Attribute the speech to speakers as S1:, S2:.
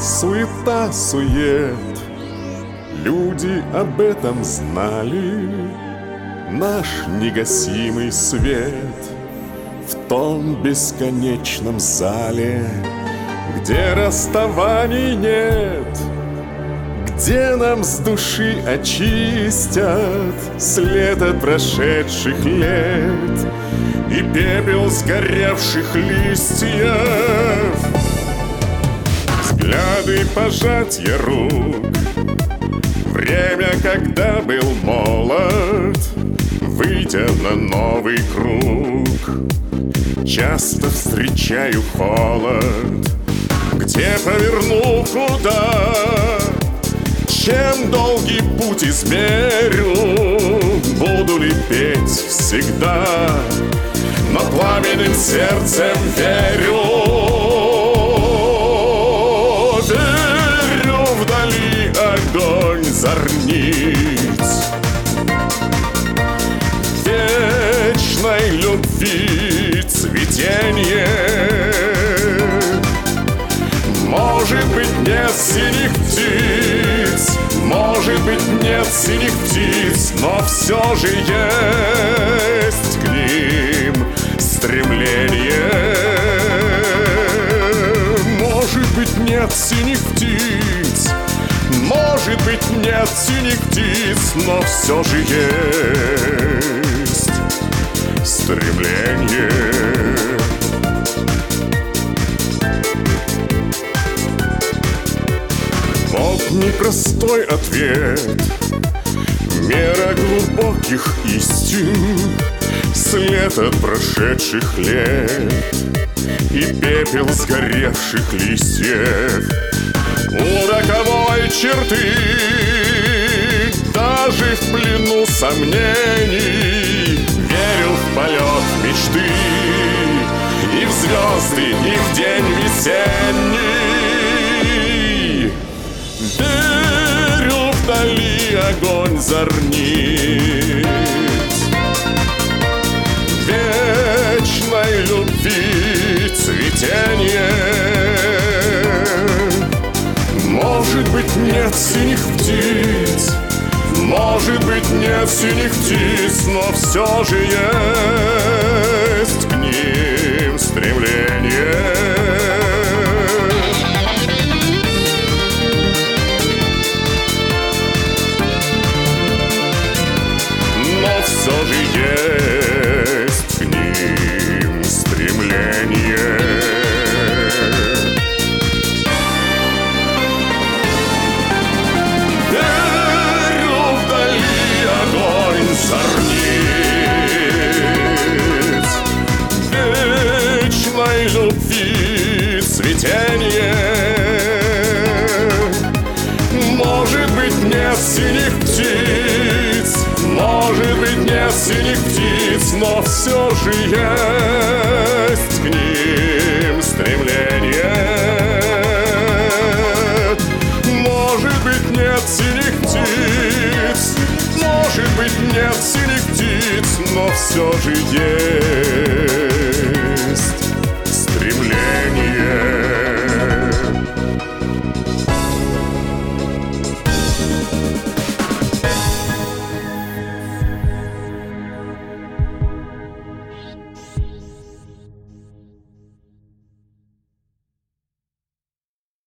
S1: суета-сует. Люди об этом знали. Наш негасимый свет в том бесконечном зале, где расставаний нет, где нам с души очистят след от прошедших лет и пепел сгоревших листьев. Взгляды, пожатия рук, время, когда был молод, выйдя на новый круг, часто встречаю холод. Где поверну, куда, чем долгий путь измерю, буду ли петь всегда, но пламенным сердцем верю. Верю вдали огонь зорниц, вечной любви цветенье. Может быть, нет синих птиц, может быть, нет синих птиц, но все же есть к ним стремление. Может быть, нет синих птиц, может быть, нет синих птиц, но все же есть стремление. Вот непростой ответ, мера глубоких истин, след от прошедших лет и пепел сгоревших листьев. У роковой черты, даже в плену сомнений, верю в полет мечты и в звезды, и в день весенний. Верю вдали огонь зорниц, вечной любви цветенье. Может быть, нет синих птиц, может быть, нет синих птиц, но все же есть к ним стремление. Все же есть к ним стремление. Верю вдали огонь зорниц, вечной любви цветенье. Может быть, нет синих птиц, может быть, нет синих птиц, но все же есть к ним стремление. Может быть, нет синих птиц, может быть, нет синих птиц, но все же есть